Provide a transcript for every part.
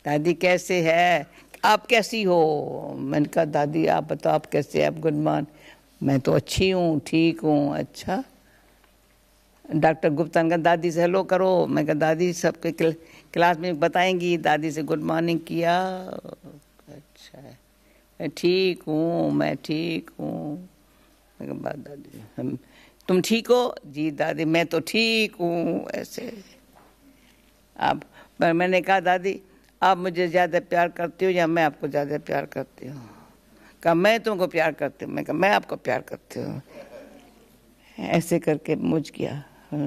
दादी कैसे है, आप कैसी हो? मैंने कहा दादी आप बताओ आप कैसे हैं? आप गुड मॉर्निंग। मैं तो अच्छी हूँ, ठीक हूँ। अच्छा, डॉक्टर गुप्ता ने कहा दादी से हेलो करो। मैं कहा दादी सबके क्लास में बताएंगी। दादी से गुड मॉर्निंग किया। अच्छा, मैं ठीक हूँ, मैं ठीक हूँ। मैं कहा दादी तुम ठीक हो? जी दादी मैं तो ठीक हूँ। ऐसे आप, पर मैंने कहा दादी आप मुझे ज़्यादा प्यार करती हो या मैं आपको ज़्यादा प्यार करती हूँ? कहा मैं तुमको प्यार करती हूँ। मैं कहा मैं आपको प्यार करती हूँ। ऐसे करके मुझ गया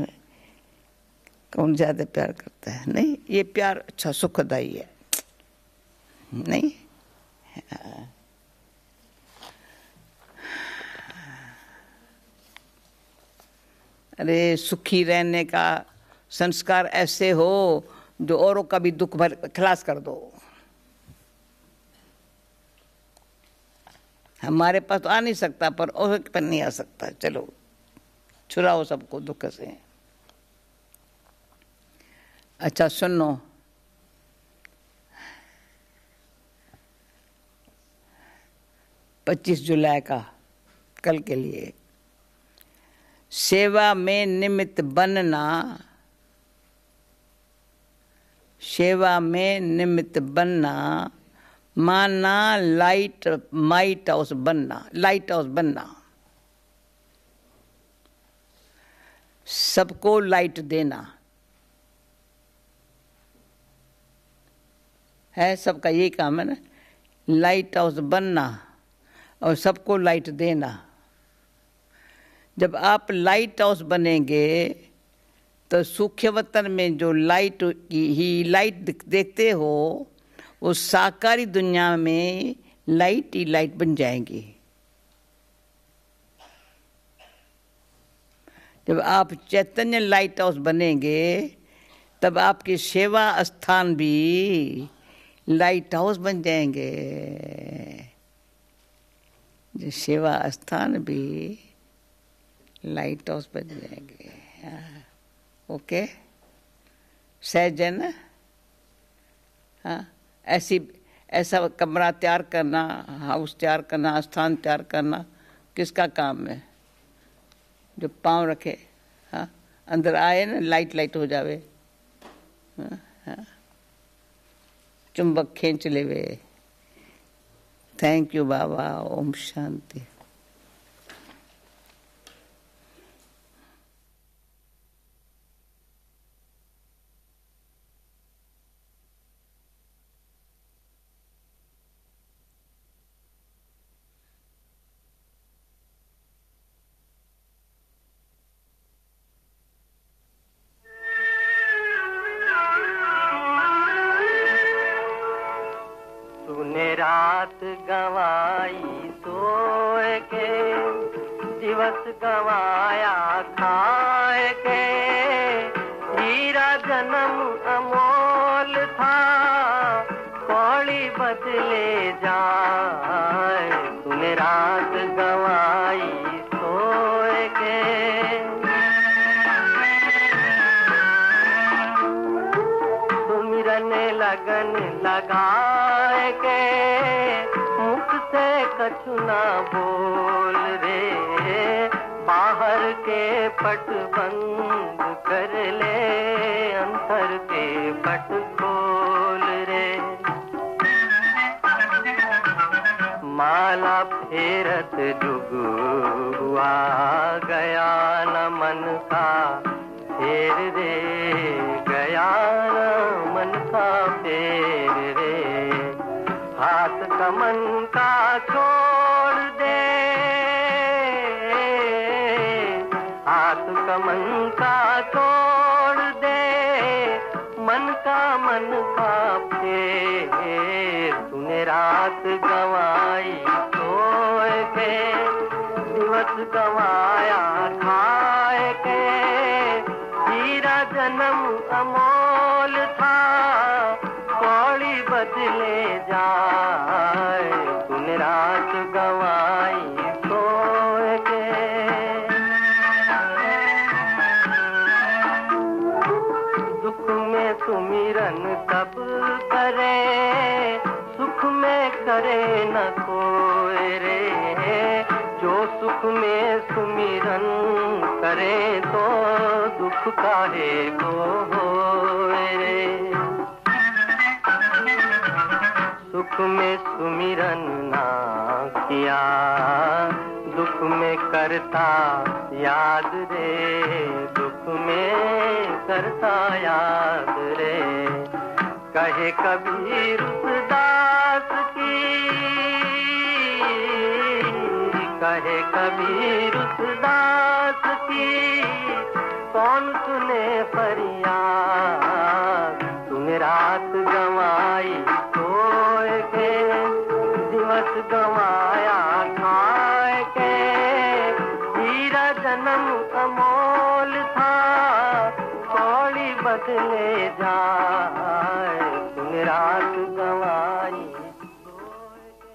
कौन ज़्यादा प्यार करता है। नहीं, ये प्यार अच्छा सुखदाई है। नहीं, अरे सुखी रहने का संस्कार ऐसे हो जो औरों का भी दुख भर खलास कर दो। हमारे पास तो आ नहीं सकता पर और पर नहीं आ सकता। चलो छुड़ाओ सबको दुख से। अच्छा सुनो, 25 जुलाई का कल के लिए सेवा में निमित्त बनना, सेवा में निमित्त बनना माना लाइट हाउस बनना। लाइट हाउस बनना, सबको लाइट देना है। सबका यही काम है ना, लाइट हाउस बनना और सबको लाइट देना। जब आप लाइट हाउस बनेंगे तो सूक्ष्म वतन में जो लाइट ही लाइट देखते हो वो साकारी दुनिया में लाइट ही लाइट बन जाएंगी। जब आप चैतन्य लाइट हाउस बनेंगे तब आपके सेवा स्थान भी लाइट हाउस बन जाएंगे। जो सेवा स्थान भी लाइट हाउस बन जाएंगे। ओके, सहज है ना? हाँ, ऐसा कमरा तैयार करना, हाउस तैयार करना, स्थान तैयार करना किसका काम है? जो पांव रखे, हाँ, अंदर आए ना लाइट हो जावे। हाँ, हाँ, चुंबक खींच लेवे। Thank you Baba. ओम शांति। रात गवाई सोए के, दिवस गवाया खाए के। हीरा जन्म अमोल था, कौड़ी बदले जाए। तूने रात गवाई सोए के, सुमिरन लगन लगाए के। मुख से कछु ना बोल रे, बाहर के पट बंद कर ले, अंतर के पट खोल रे। माला फेरत जुगुआ गया न मन का फेर रे, गया न मन का फेर रे। हाथ कमन का छोड़ दे, हाथ कमन का छोड़ दे, मन का फेर। तूने रात गवाई सोए के, दिवस गवाया खाए के। हीरा जन्म अमोल था, कौड़ी बदले जाए। तूने रात गवाई सोए के, दुख में सुमिरन कब करे, करे न कोई रे, जो सुख में सुमिरन करे तो दुख काहे को होए रे। सुख में सुमिरन ना किया, दुख में करता याद रे, दुख में करता याद रे। कहे कबीर उस दास की, कहे कबीर उस दास की, कौन सुने फरियाद। तूने रात गंवाई सोए के, दिवस गंवाया खाए के, हीरा जन्म अमोल था, कौड़ी बदले जाए। तूने रात गंवाई सोए के।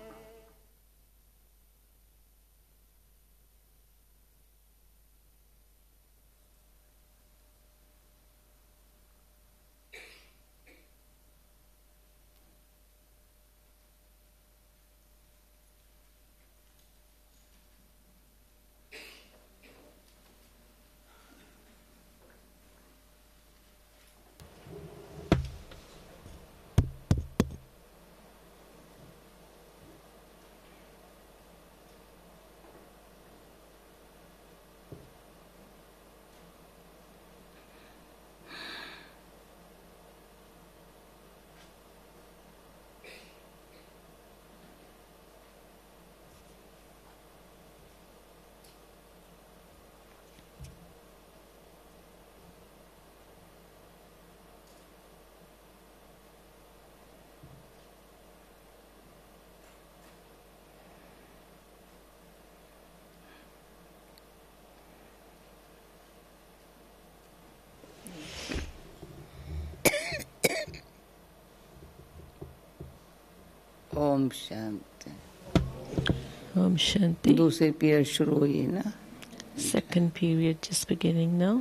ओम शांति। Om Shanti. दूसरी पीरियड शुरू हुई है ना? Second period just beginning now.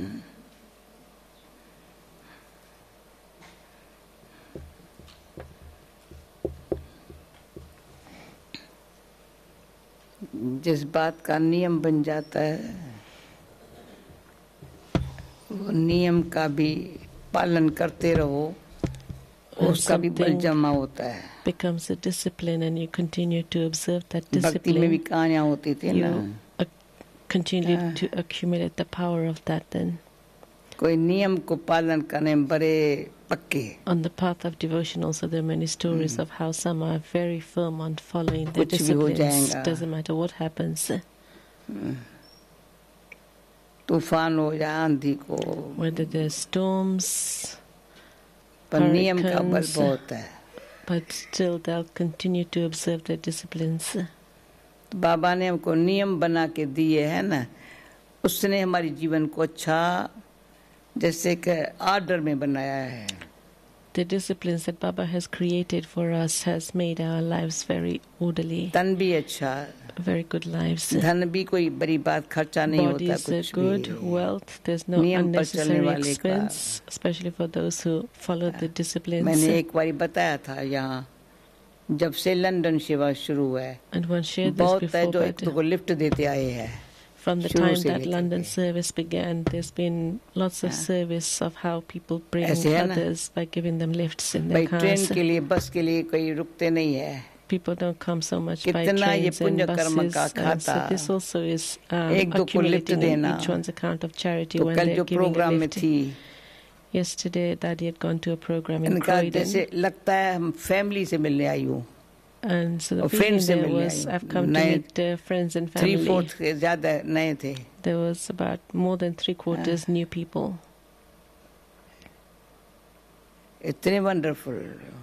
जिस बात का नियम बन जाता है, वो नियम का भी पालन करते रहो, उसका भी बल जमा होता है। Becomes a discipline and you continue to observe that भक्ति में भी discipline. कहानियां होती थी ना, You continue to accumulate the power of that then. कोई नियम को पालन करने में बड़े पक्के। On the path of devotion also there are many stories of how some are very firm on following their कुछ भी हो disciplines. जाएगा। Doesn't matter what happens. तूफान हो या आंधी को, Whether there's storms, पर नियम का बल hurricanes, बहुत है। but still they'll continue to observe their disciplines. तो बाबा ने हमको नियम बना के दिए है ना, उसने हमारे जीवन को अच्छा जैसे कि आर्डर में बनाया है। The disciplines that Baba has created for us has made our lives very orderly, तन भी अच्छा, very good lives. धन भी कोई बड़ी बात खर्चा नहीं होता Bodies are कुछ good, भी। wealth, there's no नियम पर चलने unnecessary वाले का। expense, especially for those who follow the disciplines. मैंने एक बार बताया था यहाँ, जब से लंदन सेवा शुरू हुआ है, And one shared this बहुत है before, जो एक but को लिफ्ट देते आए हैं। from the शुरू time से that लेकर London के। service began, there's been lots of service of how people bring ऐसे है ना? others by giving them lifts in भाई their ट्रेन cars. के लिए बस के लिए कोई रुकते नहीं है। People don't come so much by कितना ये trains and पुण्य कर्म buses. का So खाता। this also is एक दो को लिफ्ट accumulating in देना। each one's account of charity तो when कल they're जो giving a प्रोग्राम में lift. थी, Yesterday, Daddy had gone to a program in इनका Croydon, जैसे लगता है हम फैमिली से मिलने आई हूँ। and so the और feeling friends से there मिलने was, आई I've हूँ। come to नए meet friends and 3/4 family. से ज्यादा नए थे। There was about more than 3/4 new people. इतने वंडरफुल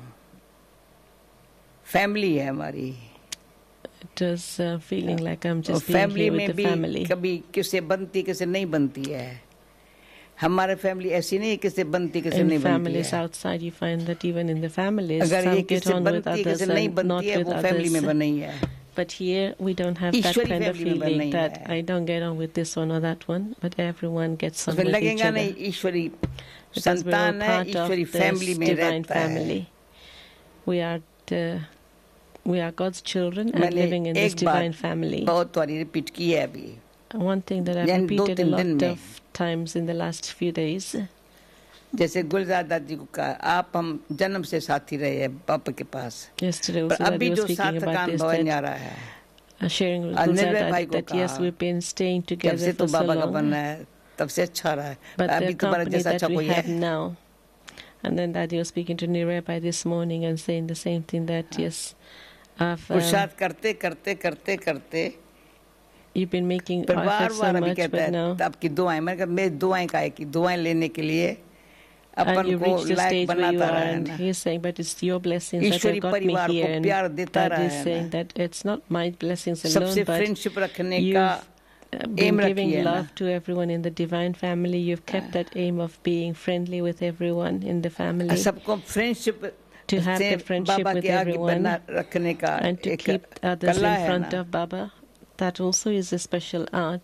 फैमिली है हमारी। It was feeling like I'm और just being फैमिली here में with the भी family. कभी किसे बनती किसे नहीं बनती है। हमारे फैमिली ऐसी नहीं किसे बनती किसे नहीं In बनती families है। outside, you find that even in the families, अगर ये some get किसे on with बनती others किसे नहीं and not बनती है, with वो फैमिली में others. बनी है। But here, we don't have that Ishwari kind of family में feeling नहीं that है। I don't get on with this one or that one, but everyone gets on उसमें with each लगेगा other. नहीं ईश्वरी Because we're all संतान है, part of ईश्वरी this family में divine रहता है। family. We are the we are God's children and मैंने living in this एक बात divine family. बहुत बारी रिपीट की है अभी, One thing that I've यानी repeated a 2-3 lot दिन में। of times in the last few days. जैसे गुलजार दादी को कहा, आप हम जन्म से साथी रहे हैं पापा के पास, Yesterday पर also that अभी he was जो speaking साथ about का this, अनुभव नहीं आ that रहा है। sharing with निर्भय Gulzar भाई that, को that yes, कहा, we've been staying जब together से for तो so बाबा का बनना long. है तब से अच्छा रहा है, But अभी the तुम्हारा company जैसा अच्छा that we कोई have है? now. And then Daddy was speaking to Nirebai this morning and saying the same thing, that yes, पुरुषार्थ करते करते करते करते you've been making पर बार efforts so बार अभी much, कहता but है now, आपकी दुआएं, मैंने कहा मेरी दुआएं का है कि दुआएं लेने के लिए and अपन you've को reached the like stage where you बनाता are, रहा है and ना, he's saying, but it's your blessings that Ishwari have got me परिवार here. को And प्यार देता Daddy रहा is है saying ना, that it's not my blessings सबसे alone, but फ्रेंडशिप रखने you've का been एम रखी giving है ना, love to everyone in the divine family. You've kept that aim of being friendly with everyone in the family, सबको friendship to have से the friendship Baba with के आगे everyone, बना रखने का and to एक keep others कला in है front ना। of Baba. That also is a special art.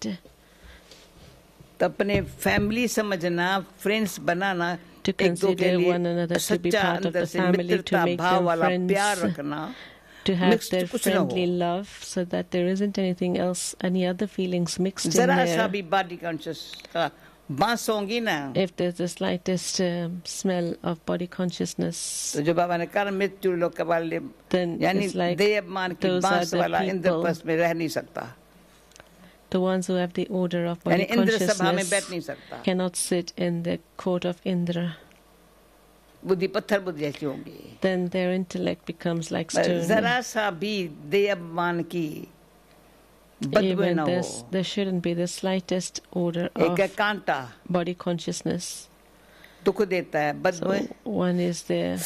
तो अपने फैमिली समझना, फ्रेंड्स बनाना, To एक दो के consider लिए one another, to be सच्चा part of अंदर the से family, to मित्रता make भाव them वाला प्यार friends, रखना, to have मिक्स्ड their कुछ ना हो। friendly love, so that there isn't anything else, any other feelings mixed in जरा सा there. भी बॉडी कॉन्शियस का बांस होंगी ना, If there's the slightest smell of body consciousness, तो जो बाबा ने कहा मृत्यु लोक के वाले, then यानी it's like देह मान की those are बांस the वाला people, इंद्रप्रस्थ में रह नहीं सकता, the ones who have the order of यानी body इंद्र सभा में बैठ consciousness नहीं सकता, cannot sit in the court of Indra. बुद्धि पत्थर बुद्धि जैसी होगी, Then their intellect becomes like पर stone. जरा सा भी देह मान की बदबू Even ना this, हो, there shouldn't be the slightest order एक है of कांटा body consciousness. दुख देता है, बदबू So one is the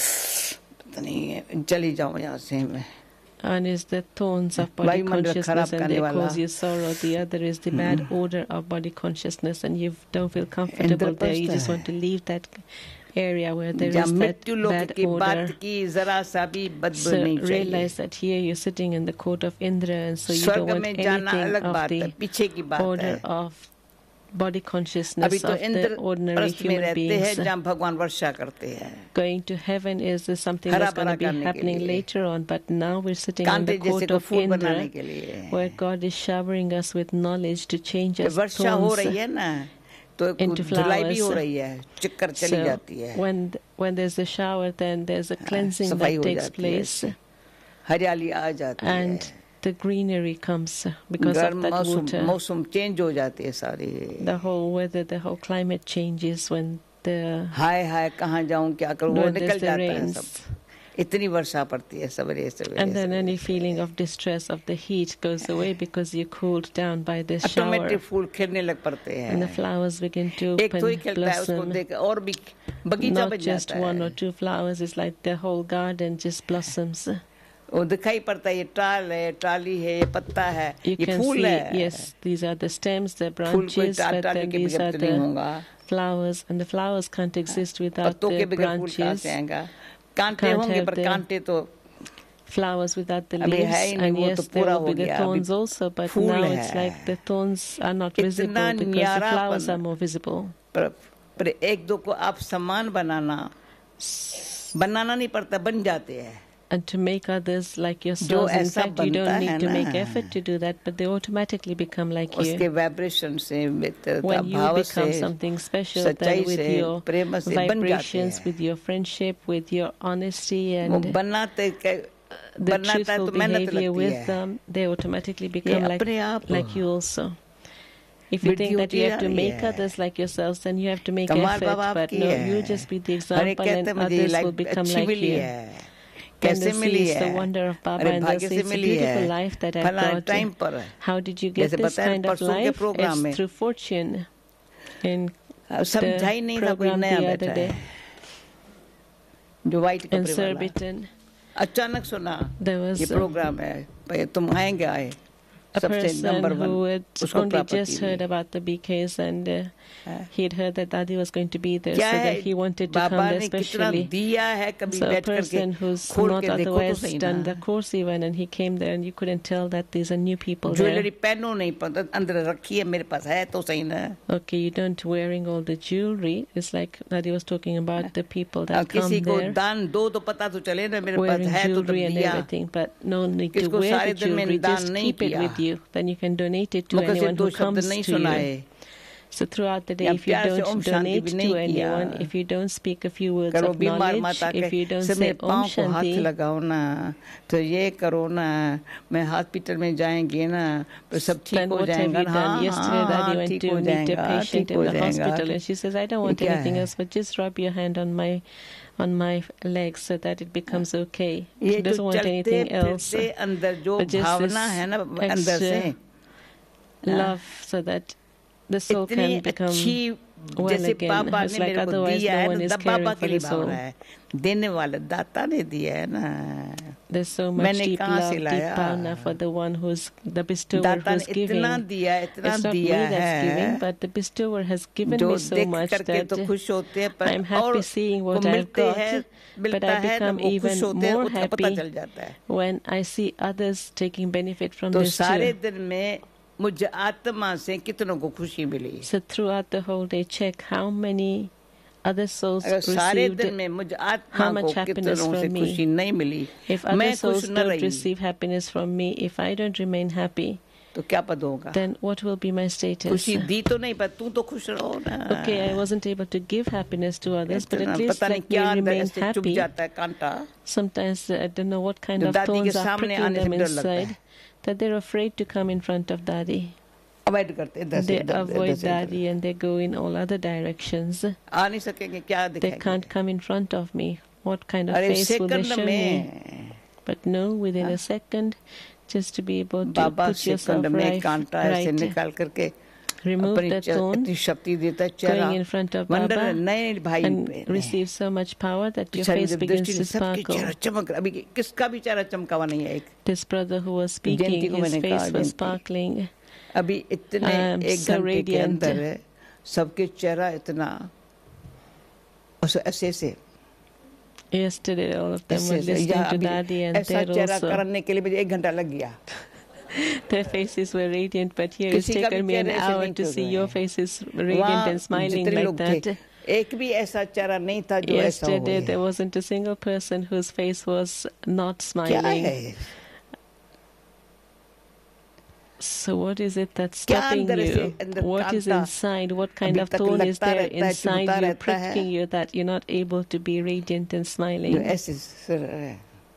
पता नहीं चली जाओ यहाँ से मैं, one is the thorns of body वायुमंडल consciousness खराब and करने they वाला, cause you sorrow. The other is the bad odor of body consciousness, and you don't feel comfortable there. You just want to leave that area where there जहाँ is that मृत्यु लोक bad की बात odor. की जरा सा भी बदबू So नहीं चाहिए। realize that here you're sitting in the court of Indra, and so you don't स्वर्ग want में जाना anything अलग of बात है, the पीछे की बात order है, of body अभी consciousness तो of the इंद्र ordinary प्रस्थ में human रहते हैं beings. जहाँ भगवान वर्षा करते हैं, Going to heaven is something हरा that's going भरा to be करने के happening लिए, later on, but now we're sitting in कांटे the जैसे court को of फूल बनाने Indra, के लिए, where God is showering us with knowledge to change us वर्षा हो thorns रही है ना, तो into धुलाई भी हो flowers. रही है, चक्कर चली So जाती है, when there's a shower, then there's a cleansing सफाई that हो takes जाती है, place, हरियाली आ जाती है, and the greenery comes because of गर्म that मौसम water. मौसम चेंज हो जाती है सारी, The whole weather, the whole climate changes when हाय हाय कहाँ जाऊँ क्या करूँ, वो when निकल there's the जाता है rains. सब, इतनी वर्षा पड़ती है सवेरे सवेरे, And then any feeling of distress of the heat goes away because you're cooled down by this shower. Automatic फूल खिलने लग पड़ते हैं, And the flowers begin to एक तो ही open, खिलता है, उसको blossom. देख और भी बगीचा Not बन just जाता one or है, two flowers, it's like the whole garden just blossoms. वो दिखाई पड़ता है, ये टाल है, टाली है, ये पत्ता है, You ये can फूल see, है, yes, these are the stems, the फूल कोई branches, but टाली then के these बगैर are तो नहीं the होगा, flowers, and the flowers can't exist without पत्तों के the बगैर फूल कहाँ branches, से आएगा, कांटे can't होंगे have पर the कांटे तो flowers without the अभी leaves, है ही नहीं, and वो तो yes, there पूरा will हो be the गया, thorns अभी also, but fool now it's है, like the thorns are not इतना visible because the न्यारापन, flowers are more visible. पर एक दो को आप समान बनाना नहीं पड़ता, बन जाते हैं, And to make others like जो yourselves, in ऐसा fact, you बनता don't है need to make ना, effort to do that, but they automatically become like उसके you. वाइब्रेशन से, मित्रता When you भाव become से, something special, सच्चाई then with से, your प्रेम से बन जाते vibrations, हैं, with your friendship, with your honesty, वो and बनाते the बनाता है truthful तो मेहनत behavior लगती with है, them, they automatically ये become अपने आप like you also. If you think that you have to make others like yourselves, then you have to make कमाल effort, बाबा but आपकी no, है, you just be the अरे example कहते and मुझे others will life become अच्छी like मिली you. है, Then कैसे they मिली see it's the है, wonder of Baba, अरे and they'll भाग्य say से it's a मिली beautiful है, life that I've फलाने got. टाइम पर, How did you get जैसे this बताया kind of परसों के life? प्रोग्राम It's में, through fortune. In समझा ही नहीं था, कोई program नया the बैठा other है, day जो व्हाइट in कपड़े वाला, Surbiton, अचानक सुना there ये was प्रोग्राम है, भाई तुम आएंगे, आए a सबसे person number one who had उसको only प्रॉपर्टी just heard मिली। about the BKs and he had heard that Dadi was going to be there, क्या so है that he wanted to come Baba there ने कितना specially. दिया है, कभी So a बैठ करके person who's खोल not के देखो तो otherwise सही done the ना। course even, and he came there and you couldn't tell that these are new people there. Jewellery पहनो नहीं पता अंदर रखी है, मेरे पास है तो सही ना। Okay, you don't wearing all the jewelry. It's like Dadi was talking about the people that come किसी को there दान दो तो पता तो चले ना, मेरे पास wearing है तो तब jewelry and दिया। everything, but no need to किसको wear the सारे दिन में jewelry. दान Just नहीं keep it किया, with you. Then you can donate it to मुझे anyone दो who शब्द comes नहीं to you. सुनाए, So throughout the day, या if you प्यार से don't ओम शांति donate भी to नहीं किया, anyone, if you don't speak a few words करो of बीमार knowledge, माता if you के don't से say मेरे Om पाँव को हाथ Shanti, लगाओ ना, तो ये करो ना, मैं हॉस्पिटल में जाएंगे ना तो सब ठीक then हो what have जाएगा you ना। done? हाँ Yesterday, Daddy हाँ went ठीक to हो meet a जाएगा, patient ठीक in हो the जाएगा। hospital, and she says, I don't ये want क्या anything है? else, but just rub your hand on my legs so that it becomes okay. ये She जो doesn't want चलते anything else. फिरते अंदर जो But just भावना है ना अंदर से, extra love so that the soul इतनी can become अच्छी well जैसे again. पापा It's ने like मेरे को otherwise दिया no है one ना, is तब पापा caring के for लिए the soul. भावना है, देने वाला दाता ने दिया है ना। There's so much मैंने deep कहाँ love, से deep लाया? bhavna for the one who's the bestower दाता who's ने giving. इतना दिया, इतना It's not me दिया that's giving, है but the bestower has given जो me so देख much करके that तो खुश होते हैं, पर I'm और happy seeing वो what I've मिलते got, हैं, but मिलता I है ना, become वो even खुश होते हैं, more उसका पता happy चल जाता है। when I see others taking benefit from तो this सारे too. दिन में मुझे आत्मा से कितनों को खुशी मिली। So throughout the whole day, check how many other souls अगर सारे received, दिन में मुझे how आत्मा much को happiness कितनों से from खुशी me. नहीं मिली, If other मैं खुश souls न don't रही, receive happiness from me, if I don't remain happy, तो क्या पद होगा? then what will be my status? खुशी दी तो नहीं, पर तू तो खुश रहो ना। Okay, I wasn't able to give happiness to others, but इतना at least पता नहीं let me क्या अंदर remain ऐसे चुभ happy. जाता है कांटा। Sometimes I don't know what kind जो of दादी के thorns are सामने pricking आने से them डर लगता inside, है, that they're afraid to come in front of Daddy. Avoid करते हैं, इधर से They इधर, इधर avoid से इधर। Daddy and they go in all other directions. आ नहीं सकेंगे, क्या They दिखाएंगे? can't come in front of me. What kind of अरे face will they second show me? में But no, within a second, just to be able to Baba put yourself second में right, कांटा ऐसे right, निकाल करके remove अपनी that thorn, इतनी शक्ति देता है चेहरा, going in front of wonder Baba नए भाई and बहन receive so much power that your बेचारी face जब begins दृष्टि to ने सबकी sparkle. चेहरा चमक रहा, अभी किसका भी चेहरा चमकावा नहीं है। एक This brother who was Jayanti speaking, को his मैंने कहा, face was जयंती, sparkling. अभी इतने एक so घंटे के radiant. अंदर है, सबके चेहरा इतना ऐसे ऐसे Yesterday, all of them ऐसे were ऐसे, listening या to अभी Daddy, and ऐसा there चेहरा also करने के लिए मुझे 1 घंटा लग गया। their faces were radiant. But here it's किसी का भी taken me an चेहरे ऐसे hour नहीं to खुल see रहे your हैं। faces radiant वहाँ and smiling जितने like लोग that. थे, एक भी ऐसा चेहरा नहीं था जो ऐसा हो। Yesterday, there wasn't a single person whose face was not क्या smiling. है? So what is it that's क्या stopping अंदर से you? अंदर What is कांटा inside? What kind अभी of तक thorn is लगता there रहता है, inside चुभता you, रहता है, pricking you that you're not able to be radiant and जो smiling? ऐसे सर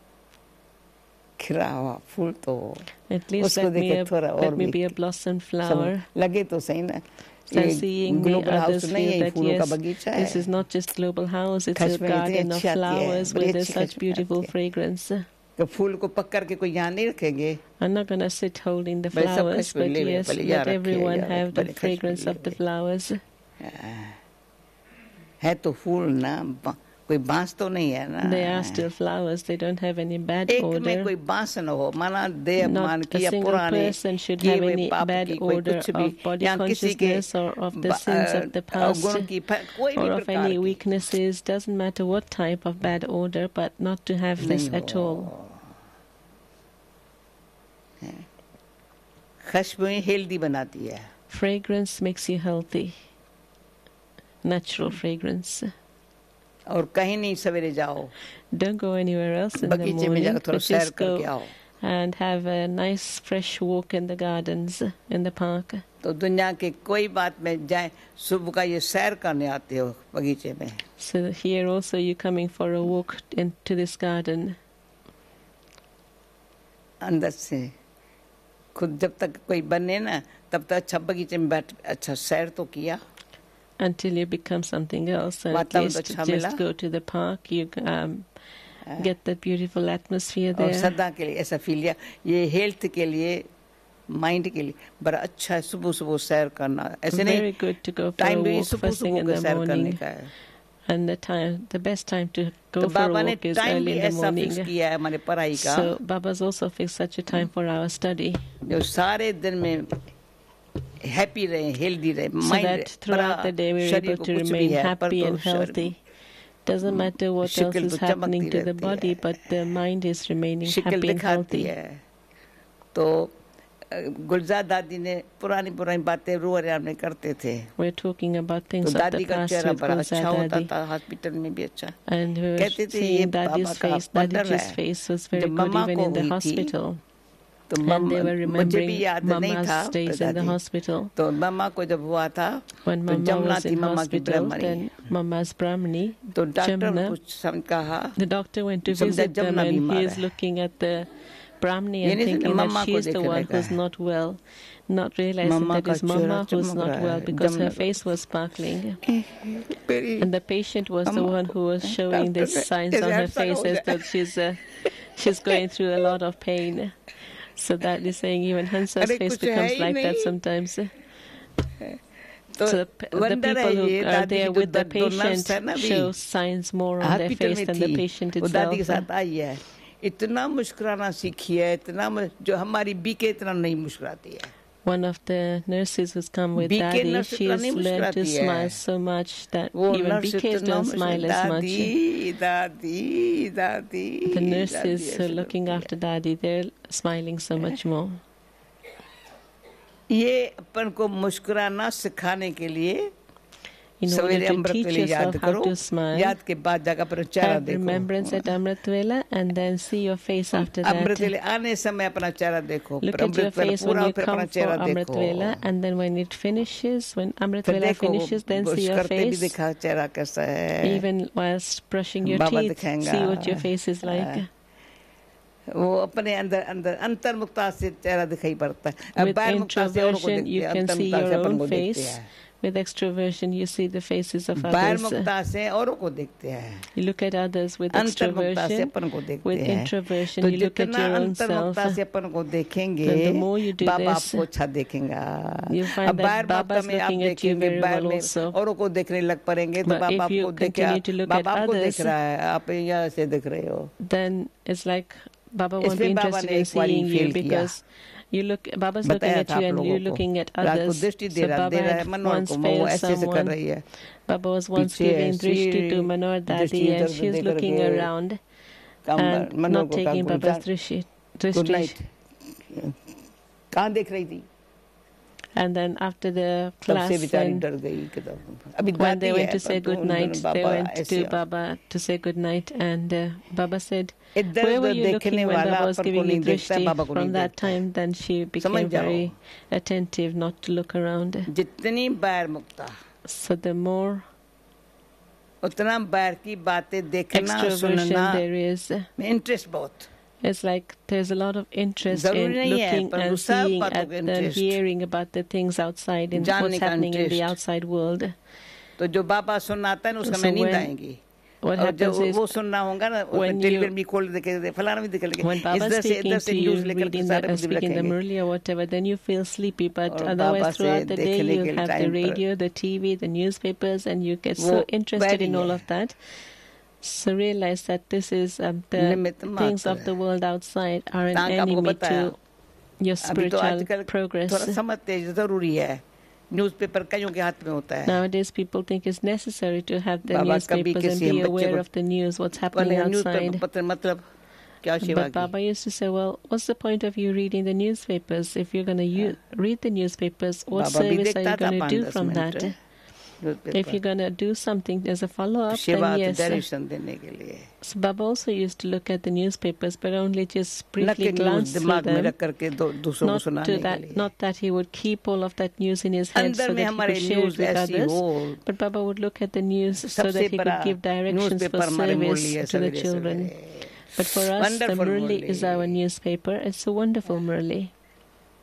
खिला हुआ फूल तो At least उसको देखे थोड़ा और let me भी be a blossom सब flower. लगे तो सही ना। Start ये seeing me, global house others नहीं है, feel ये that फूलों का yes, बगीचा this है। is not just global house, it's a खशबूई इतनी garden of अच्छी आती है, flowers बड़ी where there's अच्छी such खशबूई beautiful आती है। fragrance. तो फूल को पकड़ के कोई यहाँ नहीं रखेंगे, I'm not going to sit holding the भाई सब flowers, खुशबू but ले yes, भले यहाँ let रखिए, everyone यहाँ have the बड़ी खुशबू fragrance of the ले। flowers. है तो फूल ना, कोई बांस तो नहीं है ना। They are still flowers, they don't have any bad एक में odor. कोई बांस न हो, माना देह मान Not की a या single पुराने person should किए have हुए any पाप bad की कोई odor कुछ भी, of body या किसी के consciousness or of the sins of the past गुण की कोई भी or of प्रकार any की weaknesses. Doesn't matter what type of bad odor, but not to have this नहीं at हो। all. खुशबू हेल्दी बनाती है। Fragrance makes you healthy. Natural fragrance. और कहीं नहीं सवेरे जाओ, Don't go anywhere else in the बगीचे में morning, जाकर थोड़ा but सैर just करके go आओ। and have a nice fresh walk in the gardens, in the park. तो दुनिया के कोई बात में जाए, सुबह का ये सैर करने आते हो बगीचे में। So here also you're coming for a walk into this garden. अंदर से खुद जब तक कोई बने ना, तब तक अच्छा बगीचे में बैठ अच्छा सैर तो किया। Until you become something else, and at वातावरण least अच्छा just मिला। go to the park. You get the beautiful atmosphere और there. सदा के लिए ऐसा फील किया, ये हेल्थ के लिए, माइंड के लिए बड़ा अच्छा है सुबह सुबह सैर करना। ऐसे Very नहीं good to go for a time भी walk सुबह first thing सुबह in को the सैर करने morning. का है। And the best time to go तो for a बाबा ने walk is टाइम early भी in the ऐसा फिक्स morning. किया है हमारे पढ़ाई का, So Baba's also fixed such a time for our study, जो सारे दिन में हैप्पी रहे, हेल्दी रहे, so mind that throughout the day we're शरीर able को to कुछ भी remain है पर happy तो and healthy. Doesn't matter what else शिकिल is तो happening चमकती to the रहती body, है, but the mind is remaining शिकिल happy and दिखाती healthy. है. तो गुलजार दादी ने पुरानी पुरानी बातें रोज़ में करते थे. We're talking about तो things of the दादी का past चेहरा with बड़ा Gulzar अच्छा होता Dadi. था, हॉस्पिटल में भी अच्छा. And we were कहते थे ये seeing बाबा Dadi's का face, वंडर Dadi's है. face was very जब good मम्मा even को in the हुई थी hospital. तो And they were मुझे भी remembering याद नहीं था Mama's days in the दादी. hospital. तो मम्मा को जब हुआ था When तो Mama जमुना was थी in मम्मा की hospital, Brahmani. then Mama's Brahmani, तो डॉक्टर Jamna, कुछ कहा the doctor went to समझा visit them Jamuna and he बीमार is है. looking at the Brahmani ये and नहीं thinking मम्मा that को she's the देखने one का who's है. not well, not realizing mamma that का it's चेहरा Mama who's चमक not रहा well है, because her Jamuna face was sparkling. मेरी And the patient was the अम्मा one को who was showing the doctor ने signs जैसे on her ऐसा face हो as जाए. though she's going through a lot of pain. So that is saying even Hansa's अरे face कुछ है becomes ही like that नहीं. sometimes. तो So the वंडर है people who ये are दादी there की जो with the दो नर्स patient है ना भी show signs more on their hospital face में than the थी, patient वो दादी के itself. साथ आई है. इतना मुस्कुराना सीखी है, इतना जो हमारी बीके इतना नहीं मुस्कुराती है. One of the nurses who's come with BK Daddy, nurse she's इतना नहीं learned to मुस्कुराती है. smile so much that वो even नर्स BKs इतना don't smile as much. दादी दादी दादी The nurses दादी who are ऐसे looking लगती है. after Daddy, they're smiling so much more. ये अपन को मुस्कुराना सिखाने के लिए In order सवेरे to अमृत teach वेले याद yourself how करो, to smile, याद के बाद जगह पर चेहरा have देखो. remembrance at Amrit Vela and then see your face after Amrit that. वेले आने समय अपना चेहरा देखो, Look फिर at your अमृत वेला face when पूरा you फिर अपना come for चेहरा Amrit देखो. Vela, and then when it finishes, when Amrit फिर Vela देखो finishes, then see brush your करते भी face. दिखा चेहरा कैसा है. Even whilst brushing your Baba teeth, दिखाएंगा. see what your face is like. वो अपने अंदर अंदर अंतर्मुखता से चेहरा दिखाई पड़ता है. अब With बाहरमुखता से औरों को introversion, देखते you हैं, can see अंतर्मुखता से your अपन own को देखते face. हैं. With extroversion, you see the faces of others. बाहरमुखता से औरों को देखते हैं. You look at others with अंतर्मुखता से extroversion. अपन को देखते With हैं. introversion, तो you look at जितना your own self. अंतर्मुखता से अपन को देखेंगे, Then the more you do Baba this, आपको अच्छा देखेगा. you find अब that बाहरमुखता Baba's में आप looking at you देखेंगे, very बाहर well में also. औरों को देखने लग पड़ेंगे तो But बाबा if you आपको देखे, continue to look at बाबा आपको देख others, रहा है, आप यहाँ से देख रहे हो. then it's like Baba won't be इसमें बाबा interested ने in एक बारी seeing you fail किया. because you look. Baba's looking बताया at था you आप and लोगों you're को. looking at रात को others. दृष्टि So दे Baba रहा है had मनोहर once को, वो failed ऐसे से कर someone. रही है. Baba was once पीछे giving ऐसी drishti to Manor दृष्टि Dadi and इधर she's देकर looking के around Qamar and Manohar not को taking कहा, Baba's गुड drishti. नाइट. कहाँ देख रही थी? And then after the तब class, से बेचारी then डर गई एकदम. अभी when दादी they है went to पर say तो good उन night, दोनों they बाबा went ऐसे to Baba to say good night, and Baba said, इधर "Where were उधर you देखने looking when वाला Baba was अपन को giving you नहीं देखता है, drishti?" बाबा को नहीं From that देखता. time, then she became समझ जाओ. very attentive, not to look around. जितनी बाहर मुक्ता So the more उतना बाहर की बातें देखना extroversion सुनना there is, में इंटरेस्ट बहुत. it's like there's a lot of interest जरूरी in नहीं है, looking पर and वो सब seeing बातों at का and interest. hearing about the things outside and जानने what's का happening in the interest. outside world. तो जो बाबा सुनाता है ना उसका So मैं नींद when- आएगी. What और जब happens is वो सुनना होगा ना when टेलीविजन भी खोल देखे फलाना भी देखे when Baba's इधर से speaking इधर से to you, न्यूज़ लेकर के reading सारे the, कुछ speaking the रखेंगे. Murli or whatever, then you feel sleepy. But और बाबा otherwise, से throughout the day, देखने you के have टाइम the पर radio, the TV, the newspapers, and you get वो so interested in very all है. of that. So realize that this is the निमित्त things मात्र of the world outside are an ताकि आपको enemy बताया. to your अभी तो spiritual आजकल progress. थोड़ा समझते हैं जरूरी है. न्यूज़पेपर कईयों के हाथ में होता है. Nowadays, people think it's necessary to have the बाबा कभी newspapers and किसी be हम बच्चे aware को of the news, what's पहले happening न्यूज़पेपर outside. पत्र मतलब क्या सेवा But की. Baba used to say, well, what's the point of you reading the newspapers? If you're going to read the newspapers, what बाबा भी service are you देखता था going to do 5-10 from minute that? Newspaper. If you're going to do something as a follow-up, सेवा then तो yes. Direction देने के लिए. So Baba also used to look at the newspapers, but only just न briefly कि news glance through दिमाग में them. रख करके दूसरों को Not सुनाने to के that, लिए. not that he would keep all of that news in his head अंदर so में that he हमारे could share it news with ऐसी others. हो. But Baba would look at the news so सबसे that he बड़ा could give directions for newspaper हमारे service Murli है to the सवेरे children. सवेरे. But for us, the Wonderful Murli is our Murli. newspaper. It's a wonderful Murli.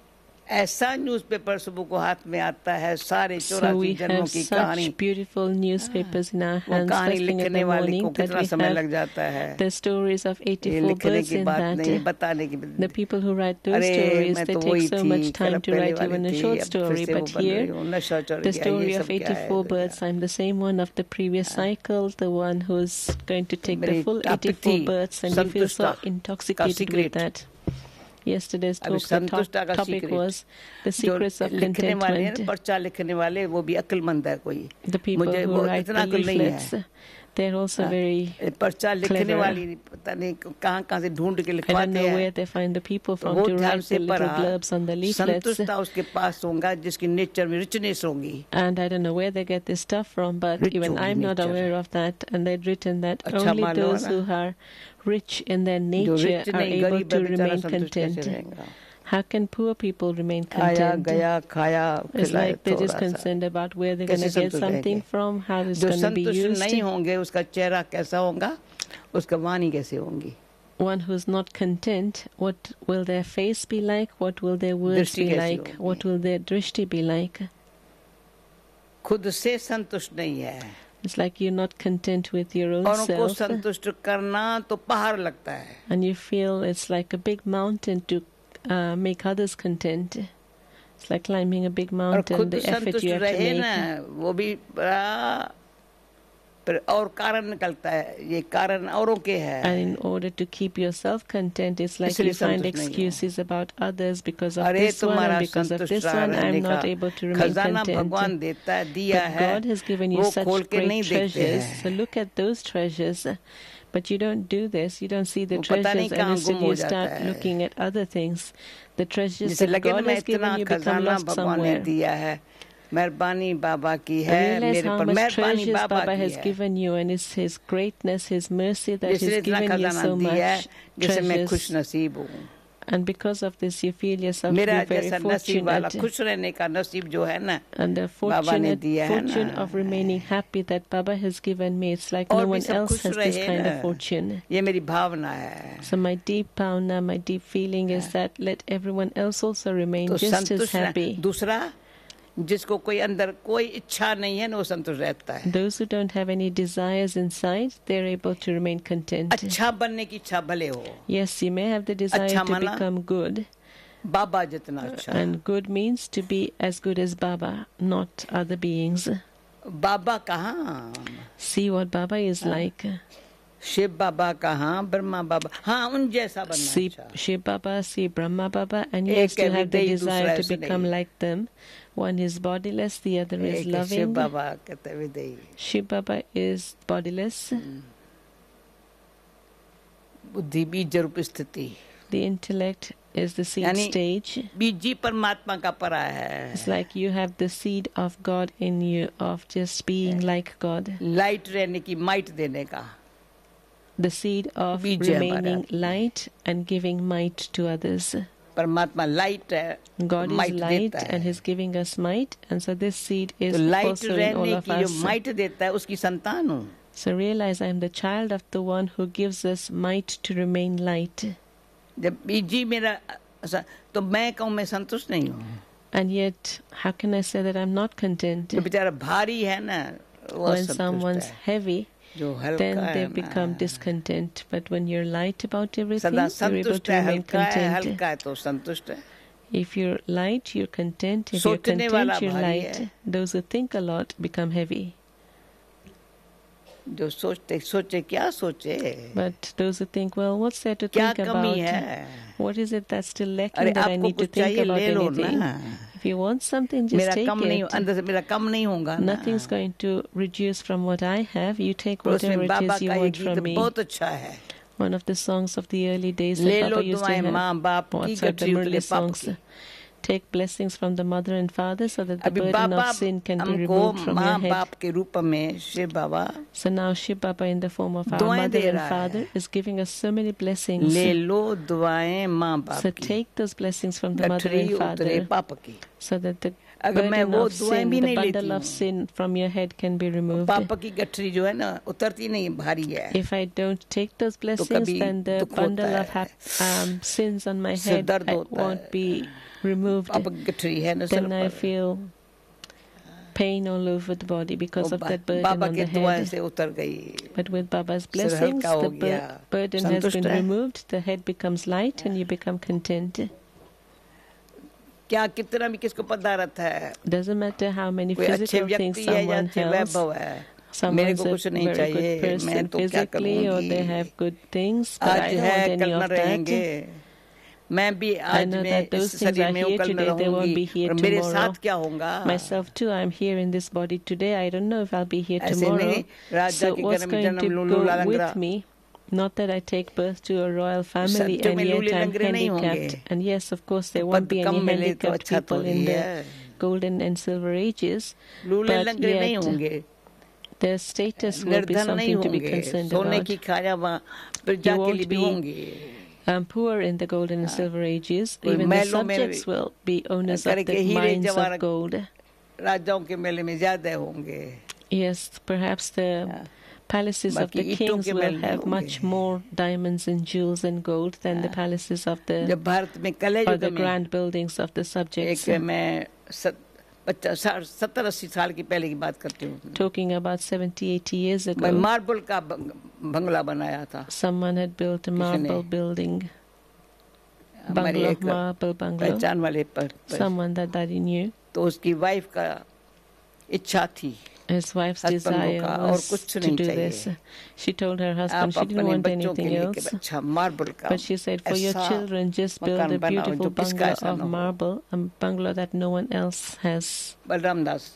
ऐसा newspaper सुबह को हाथ में आता है, सारे So 84 we जन्मों have की कहानी, such beautiful newspapers in our वो hands कहानी first thing in लिखने the वाले को morning that कितना we समय लग have जाता है. the stories of ये 84 लिखने birds की in बात नहीं, that. बताने की. The people who write those अरे stories, मैं they तो take वही so थी, much time खराब to पहले write वाली even a थी, short अब फिर story. से वो But बन रही here, हूँ, नशा चढ़ the गया, story ये of सब क्या है 84 birds, I'm the same one of the previous cycle, the one who's going to take the मेरी full टॉपिक 84 थी birds, and you feel so संतुष्टता का intoxicated with secret. that. Yesterday's अभी talk, the संतुष्टता का topic secret. was the जो secrets of लिखने वाले हैं, contentment. पर्चा लिखने वाले, वो भी अक्लमंद है कोई. The people मुझे who वो write इतना the अक्ल नहीं है. leaflets, they're also very पर्चा लिखने clever. वाली पता नहीं कहाँ से ढूंढ के I don't लिखवाते know where हैं. they find the people from वो to ध्यान write से the little पढ़ा. blurbs on the leaflets. संतुष्टता उसके पास होगा जिसकी नेचर में रिचनेस होगी. And I don't know where they get this stuff from, but Rich even होगी I'm not nature. aware of that. And they'd written that अच्छा only मालूम those है who ना? are rich in their जो nature rich are नहीं, able गरीब to है बेचारा remain संतुष्ट कैसे content. रहेगा. How can poor people remain आया content? गया खाया It's खिलाया like they're just थोड़ा सा. concerned about where they're going कैसे to get संतुष्ट something रहेंगे? from, how it's जो going to be संतुष्ट used. नहीं होंगे उसका चेहरा कैसा होगा, उसका वाणी कैसे होंगी. One who's not content, what will their face be like? What will their words दृष्टि be कैसी like? होगी? What will their drishti be like? खुद से संतुष्ट नहीं है. It's like you're not content with your own औरों को self, संतुष्ट करना तो पहाड़ लगता है. and you feel it's like a big mountain to make others content. It's like climbing a big और mountain, खुद the effort संतुष्ट you have to रहे make. ना, वो भी बड़ा पर और कारण निकलता है. ये कारण औरों के And है. in order to keep yourself content, it's like इसलिए you find संतुष्ट नहीं हो. excuses about others because of अरे this one तुम्हारा and because of संतुष्ट this one, रहने I'm not का able to remain खजाना content. भगवान देता है, दिया But है. God has given you वो such खोल के great नहीं देखते treasures. हैं. So look at those treasures. But you don't do this. You don't see the वो पता नहीं treasures, and कहाँ instead गुम हो you जाता start है. looking at other things. The treasures जिसे that लगे ना God मैं has इतना given you become खजाना lost भगवान ने somewhere. दिया है, मेहरबानी बाबा की है Realize मेरे how पर, much मेहरबानी treasures बाबा Baba की has है. given you, and it's His greatness, His mercy that जिसने He's इतना given you खजाना so दिया है much जिससे मैं खुश treasures. नसीब हूँ. And because of this, you feel yourself to मेरा be very जैसा नसीब वाला fortunate. खुश रहने का नसीब जो है ना, And the बाबा ने fortunate दिया है fortune ना. of remaining happy that Baba has given me, it's like और no भी one सब else खुश has this रहे kind ना. of fortune. ये मेरी भावना है. So my deep bhavna, my deep feeling is that let everyone else also remain तो just as संतुष्ट happy. दूसरा जिसको कोई अंदर कोई इच्छा नहीं है ना, वो संतुष्ट रहता है. Those who don't have any desires inside, they're able to remain content. अच्छा बनने की इच्छा भले हो, Yes, you may have the desire अच्छा to माना? become good, बाबा जितना अच्छा. and good means to be as good as Baba, not other beings. बाबा कहाँ, See what Baba is like. Shiv बाबा कहाँ, ब्रह्मा बाबा, हाँ उन जैसा बनना See अच्छा. Shiv Baba, see Brahma Baba, and एक yes, to है have the विदेही, desire दूसरा to ऐसे become नहीं. like them. One is bodiless, the other is एक है शिव loving. बाबा कहते हैं विदेही. Shiv Baba is bodiless. बुद्धि बीज रूप स्थिति, The intellect is the seed यानी stage. बीजी परमात्मा का परा है. It's like you have the seed of God in you, of just being like God. Light रहने की, माइट देने का. The seed of बीज है हमारा. remaining light and giving might to others. परमात्मा लाइट है, God is माइट light देता and है. He's giving us might, and so this seed is तो लाइट also in all रहने of की जो us. माइट देता है उसकी संतान हूँ. So realize I am the child of the one who gives us might to remain light. जब बीजी मेरा तो मैं कहूँ मैं संतुष्ट नहीं हूँ. And yet, how can I say that I'm not content? जो बेचारा भारी है ना, वो When संतुष्ट someone's है. heavy, जो हल्का then they है become ना, discontent. But when you're light about everything, सदा you're able संतुष्ट to है. remain हल्का है, content. हल्का है तो संतुष्ट है. If you're light, you're content. If you're सोचने वाला content, you're भारी light. है. Those who think a lot become heavy. जो सोचते सोचे क्या सोचे, But those who think, well, what's there to क्या think कमी about? है. What is it that's still अरे lacking that I आपको need to कुछ think चाहिए about ले लो anything? ना. If you want something, just मेरा take कम नहीं, it. अंदर से मेरा कम नहीं होगा ना. Nothing's going to reduce from what I have. You take तो whatever उसमें it बाबा is you का ये want गीत from me. बहुत अच्छा है. One of the songs of the early days ले that low Baba used to दुआएं have. माँ बाप की, What's are the गठरी उतरे Murli पाप songs? की. Take blessings from the mother and father so that the अभी burden Baba of sin can be हमको removed from your माँ head. बाप के रूप में शिव बाबा So now Shiv Baba in the form of our दुआएं mother दे and रहा father है. is giving us so many blessings. ले लो दुआएं माँ बाप So की, take those blessings from the mother गठरी and उतरे father पाप की. so that the अगर मैं burden वो of दुआएं sin, भी the नहीं लेती bundle of हूँ, sin from your head can be removed. पाप की गठरी जो है ना उतरती नहीं, भारी है, If I don't take those तो blessings, कभी then the दुख होता bundle of है, sins on my सिर head दर्द होता won't है, be removed. पाप की गठरी है ना सर Then I पर, feel pain all over the body because वो of that burden Baba on के the दुआएं head. से उतर गई, But with Baba's सिर blessings, हल्का हो the गया, burden has संतुष्ट been है, removed, the head becomes light, and you become content. क्या कितना भी किसको पदार्थ है, Doesn't matter how many कोई अच्छे physical things व्यक्ति है या someone अच्छे has. वैभव है, मेरे Someone's को a कुछ नहीं very good चाहिए, person मैं तो क्या physically, or they करूँगी, have good things, but आज I don't है want any कल न of that. रहेंगे, मैं भी I आज know मैं that इस those things शरीर are में हूँ, here कल न today, they won't be रहूंगी, here और मेरे tomorrow. साथ क्या होगा, Myself too, I'm here in this body today. I don't know if I'll be here ऐसे tomorrow. नहीं राजा So के what's घर में going जन्म to लूलू go लंगड़ा, with me? Not that I take birth to a royal family सच्चों and में yet लूले I'm लंगड़े नहीं handicapped. होंगे, And yes, of course, there तो won't पद be कम any मिले तो handicapped अच्छा people थोड़ी in the है, golden and silver ages. लूले But लंगड़े नहीं yet, होंगे, their status will be निर्धन नहीं something to be होंगे, concerned सोने about. की खाया वहाँ प्रजा के लिए won't भी be होंगी, poor in the golden and silver ages. कोई Even the महलों में subjects will be owners of करके the हीरे mines of जवाहरात gold. राजाओं के मेले में ज्यादा होंगे, Yes, perhaps the palaces of बाकी the ईंटों kings के will महल नहीं have much होंगे, more diamonds and jewels and gold than the palaces of the जब भारत में कलह or युग the में grand buildings of the subjects. एक मैं 70-80 साल की पहले की बात करती हूँ, Talking about 70-80 years मैं ago, मार्बल का बंगला बनाया था, someone had built a marble building, हमारी bungalow, एक marble bungalow, पहचान वाले पर, someone that Daddy knew. तो उसकी वाइफ का इच्छा थी His wife's husband को desire कहा, और was कुछ to नहीं do चाहिए, this. She told her आप husband she didn't अपने want बच्चों के anything लिए else. अच्छा मार्बल का But she said, for your ऐसा children, just build मकान a बनाओ beautiful जो किसका bungalow ऐसा of ना हो, marble, a bungalow that no one else has. Balram दास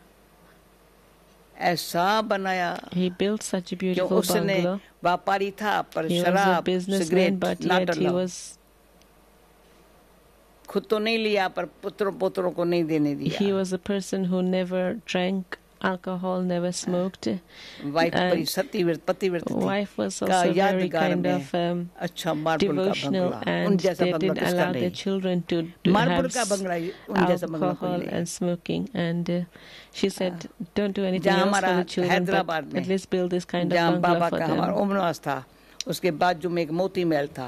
ऐसा बनाया, He built such a क्यों beautiful उसने bungalow. व्यापारी था पर He was a शराब businessman, सिगरेट but ना yet he डलाओ, was खुद तो नहीं लिया पर पुत्रों पोत्रों को नहीं देने he दिया, was a person who never drank alcohol, never smoked. Wife बड़ी सतीव्रत पतिव्रत थी, Wife was का also very यादगार kind में of अच्छा मार्बल का devotional, बंगला, उन and जैसा they बंगला didn't किसका allow their नहीं, children to मार्बल have का बंगला उन जैसा बंगला कोई alcohol नहीं, and smoking. And she said, don't do anything जहाँ else for हमारा the children, but हैदराबाद में at least build this kind of जहाँ bungalow बाबा for का हमारा them. ओमनिवास था, उसके बाजू में एक मोती महल था,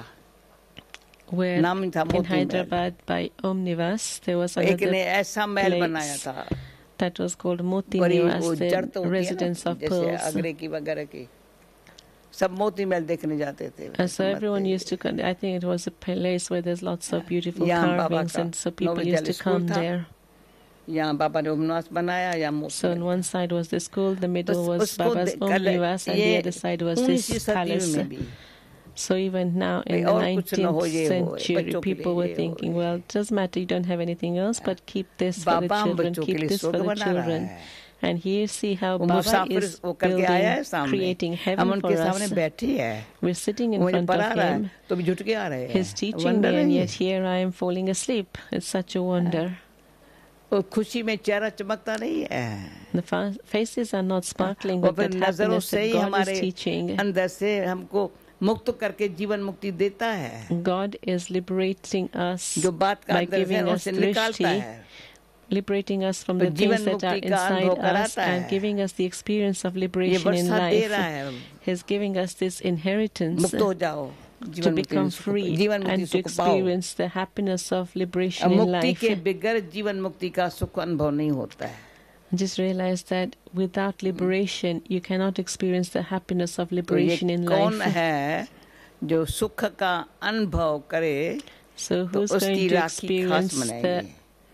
Where नाम ही था in Moti Mahal, Hyderabad by Omnivas, there was एक ने another ऐसा महल place बनाया था, that was called Moti बड़ी वो Nivas, जड़ तो the होती है residence ना, of जैसे pearls. अगरे की वगैरह की, सब मोती महल देखने जाते थे, So everyone used to come. I think it was a place where there's lots of beautiful यहाँ बाबा carvings, का and so people नवविद्यालय used to स्कूल come था, there. यहाँ बाबा ने ओमनिवास बनाया, या मोती So on Mahal, one side was the school, the middle was उसको Baba's Omnivas, and the other side was 19वीं this सदी palace. में भी So even now in the और कुछ न हो, 19th ये हो, century, बच्चों के people लिए were ये हो, thinking, well, it doesn't matter, you don't have anything else, but keep this for the बाबा हम children, बच्चों के keep लिए this for स्वर्ग the बना रहा children. है, And here see how वो Baba मुसाफिर is वो करके आया है building, सामने, creating हम heaven for उनके सामने us. बैठे हैं, We're sitting in मुझे front पढ़ा of रहा है him. तो भी झुट के आ रहे हैं, He's teaching me, wonder and नहीं yet है, here I am falling asleep. It's such a wonder. वो खुशी में चेहरा चमकता नहीं है, The faces are not sparkling वो with फिर that नजरों happiness से ही that God हमारे is teaching. अंदर से हमको मुक्त करके जीवन मुक्ति देता है, God is liberating us जो बात का by अंदर से giving us उसे निकालता drishti, है, liberating us from तो the जीवन things that are मुक्ति का inside अनुभव us कराता and है, giving us the experience of ये liberation in Varsha they life. रहा है, He's giving us this inheritance मुक्त हो जाओ, to जीवन मुक्ति become सुख, free जीवन मुक्ति and to सुख पाओ, experience the happiness of liberation in मुक्ति life. के बगैर जीवन मुक्ति का सुख अनुभव नहीं होता है, Just realize that without liberation, you cannot experience the happiness of तो ये liberation in कौन life. है जो सुख का अनुभव करे, So तो who's going उसकी to राखी खास experience the मनाएंगे,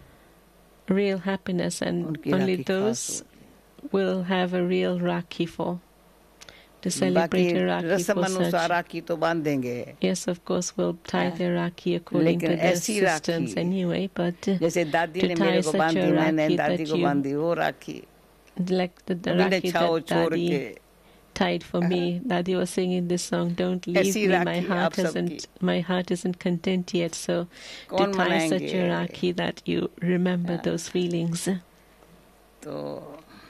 real happiness, and उनकी only राखी खास those will have a real Rakhi for, to बाकी celebrate a Rakhi रस्म for अनुसार such. राखी तो बांधेंगे, Yes, of course, we'll tie the Rakhi according लेकिन to the ऐसी systems राखी, anyway, but जैसे दादी to ने tie मेरे को such a बांधी, मैंने Rakhi दादी that को you, बांधी, वो राखी like the बिना Rakhi छाओ that छोड़ Daddy के, tied for me. Daddy was singing this song, don't leave ऐसी me, my राखी heart आप सबकी, isn't content yet. So to कौन tie such a मनाएंगे, Rakhi that you remember those feelings. तो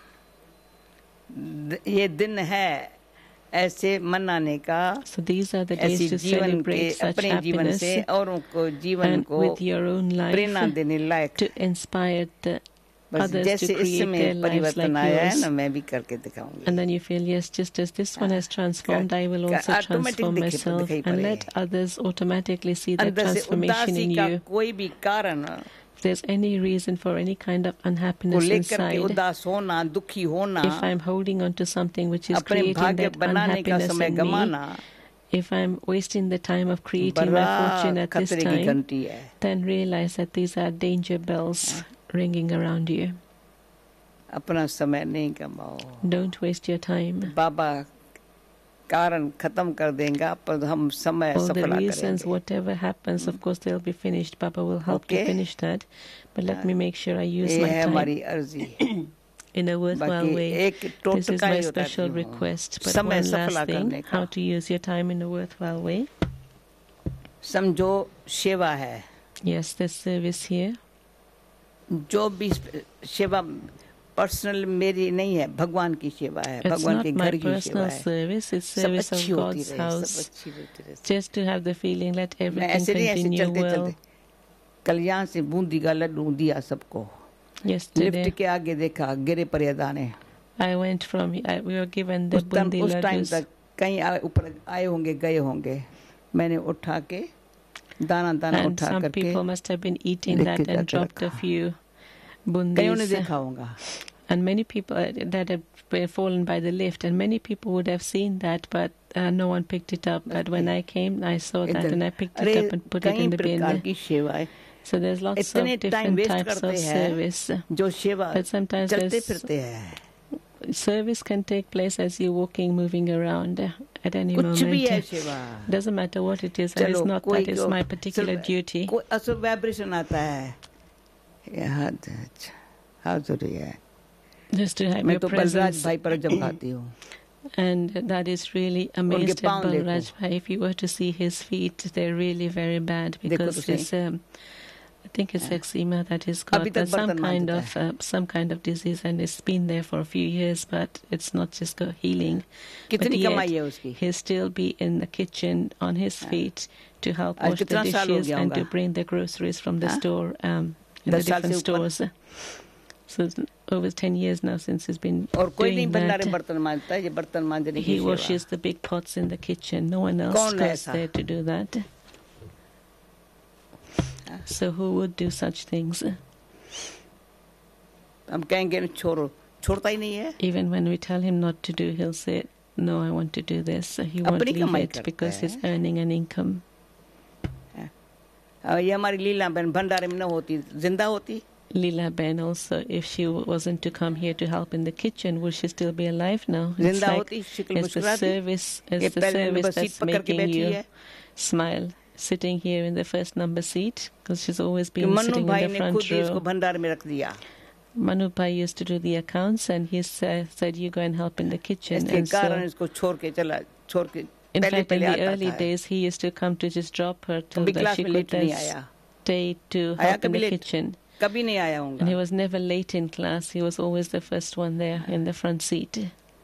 ये दिन है ऐसे मनाने का, So these are the ऐसी days to जीवन के celebrate such अपने जीवन happiness से औरों को जीवन and को with your own life प्रेरणा देने लायक, to inspire the others जैसे to create their इसमें lives परिवर्तन like आया है yours. ना मैं भी करके दिखाऊंगी And then you feel, yes, just as this one has transformed, I will also transform myself, and let others automatically see that अंदर से transformation उदासी in का you. कोई भी कारण If there's any reason for any kind of को unhappiness लेकर के inside, उदास होना दुखी होना if I'm holding on to something which is अपने creating भाग्य that बनाने का unhappiness समय in me, गमाना if I'm wasting the time of creating my fortune बड़ा at this खतरे की time, घंटी है then realize that these are danger bells ringing around you. अपना समय नहीं गमाओ Don't waste your time. बाबा कारण खत्म कर देगा पर हम समय All the सफला reasons, करेंगे whatever happens, of course they'll be finished. Papa will help to Okay. finish that. But let me make sure I use ये my है time हमारी अर्जी in a worthwhile बाकी way. एक This is टोटका my ही होता special है request. But समय one सफला last thing, करने how का to use your time in a worthwhile way. समझो सेवा है Yes, there's service here. जो भी सेवा पर्सनल मेरी नहीं है भगवान की सेवा है It's भगवान not के my घर की सेवा personal है service, it's सब service of अच्छी होती God's रहे house. सब अच्छी होती रहे Just to have the feeling, let मैं everything ऐसे नहीं ऐसे continue चलते well. चलते कल्याण से बूंदी का लड्डू दिया सबको Yesterday, लिफ्ट के आगे देखा गिरे पड़े दाने I went from, we were given the bundi उस टाइम laddus. तक कहीं ऊपर आए होंगे गए होंगे मैंने उठा के दाना दाना And उठा some करके people must have been eating लिख that के and जाके dropped a रखा। few कईयों ने bundis. देखा होगा And many people that had been fallen by the lift, and many people would have seen that, but no one picked it up. But when I came, I saw that and I picked it up and put it कई in the प्रकार bin. की सेवा है So there's lots इतने of time different waste types करते of हैं service. जो सेवा But sometimes चलते there's फिरते हैं service can take place as you're walking, moving around at any कुछ भी है moment. सेवा Doesn't matter what it is, and चलो it's not कोई that is को my particular duty. कोई असर वाइब्रेशन आता है यहाँ हाँ जरूरी है Just to have मैं your तो बलराज presence. भाई पर जब खाती हूँ And that is really amazed at पाँव देखो। Balraj Bhai. If you were to see his feet, they're really very bad because तो सही। his, I think it's eczema that he's अभी got, तक but बर्तन some kind of disease, and it's been there for a few years, but it's not just healing. But कितनी yet, कमाई है उसकी he'll still be in the kitchen on his feet to help आज wash the कितना साल हो dishes गया and to होगा? bring the groceries from the हाँ? store in the 10 साल से different ऊपर? stores. So it's over 10 years now since he's been और कोई नहीं doing भंडारे that. बर्तन मांजता है ये बर्तन मांजने की He सेवा washes the big pots in the kitchen. No one else कौन है goes ऐसा? there to do that. So who would do such things? हम कहेंगे ना छोड़ो छोड़ता ही नहीं है Even when we tell him not to do, he'll say, no, I want to do this. So he won't अपनी leave कमाई it करता because he's है। earning an income. ये हमारी लीला बहन भंडारे में न होती जिंदा होती Leela Ben also, if she wasn't to come here to help in the kitchen, would she still be alive now? It's जिंदा like, होती शक्ल it's the मुस्कुराती service, ये it's the पहले नंबर service सीट that's पकड़ के making बैठी you है smile, sitting here in the first number seat, because she's always कि been मन्नू sitting भाई in the ने खुद front ही इसको row. भंडार में रख दिया Manu Pai used to do the accounts, and he said, you go and help in the kitchen. इसके And कारण so, इसको छोड़ के चला छोड़ के in पहले fact, in पहले the आता early था days, he used to come to just drop her till कभी that क्लास she में could लेट नहीं then आया stay to आया help in कभी the लेट kitchen. कभी नहीं आया And he हूँगा was never late in class. He was always the first one there in the front seat.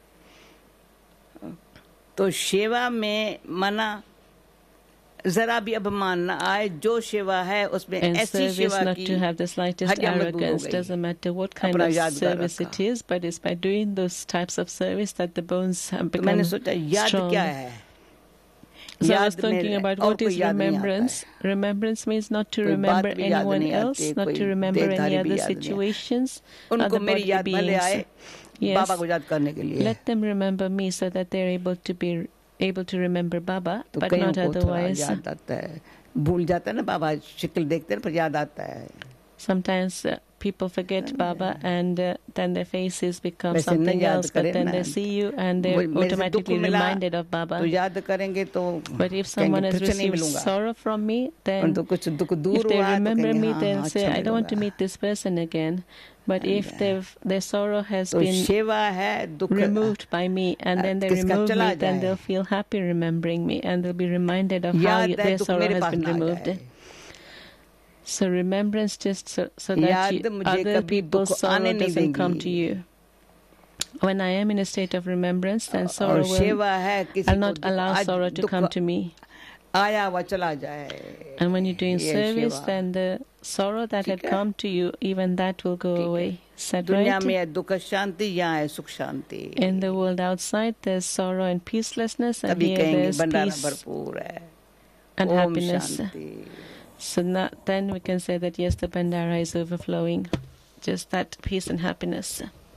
तो सेवा में मना जरा भी अभिमान न आए जो सेवा है उसमें And ऐसी service सेवा not की to have the slightest हड्डियां मजबूत हो arrogance. गई Doesn't matter what kind अपना of यादगार service रखा। it is, but it's by doing those types of service that the bones have तो मैंने become सोचा याद strong. क्या है So I was याद thinking में about और what कोई is याद नहीं आता remembrance. है Remembrance means not to कोई remember बात भी याद anyone नहीं else, आती not कोई to remember any देहधारी भी other याद नहीं situations, उनको other मेरी bodily याद भले आए beings. बाबा Yes, को याद करने के लिए let them remember me so that they're able to remember Baba, तो but कईयों not को थोड़ा otherwise. याद आता है भूल जाता है ना बाबा शक्ल देखते हैं पर याद आता है Sometimes people forget Baba, and then their faces become वैसे something नहीं याद else, but करें then ना they see you and they're मेरे से दुख automatically मिला reminded of तो Baba. याद करेंगे तो But if someone कहेंगे has फिर से नहीं received मिलूंगा sorrow from me, और then तो कुछ दुख if दूर they हुआ तो remember कहेंगे me, हाँ they'll हाँ say, अच्छा I don't want to मिलूंगा meet this person again. But if their sorrow has तो been सेवा है दुख removed by me, and then they किसका remove चला me, then जाए they'll feel happy remembering me, and they'll be reminded of how याद है their दुख sorrow मेरे has पास been ना आ removed. जाए So remembrance just so that याद मुझे other कभी people's दुख sorrow आने नहीं doesn't come to देंगी you. When I am in a state of remembrance, then sorrow और will, सेवा है किसी I'll को not दुख allow आज sorrow to दुख come to me. आया हुआ चला जाए And when you're doing ये service, सेवा then the sorrow that had ठीक है? come to you, even that will go ठीक है। away. Is that दुनिया right? में है दुख शांति, यहाँ है सुख शांति. In the world outside, there's sorrow and peacelessness, and तभी here कहेंगे there's भंडारा peace भरपूर है. and Om happiness. Shanti. So then we can say that yes, the Bandara is overflowing. Just that peace and happiness.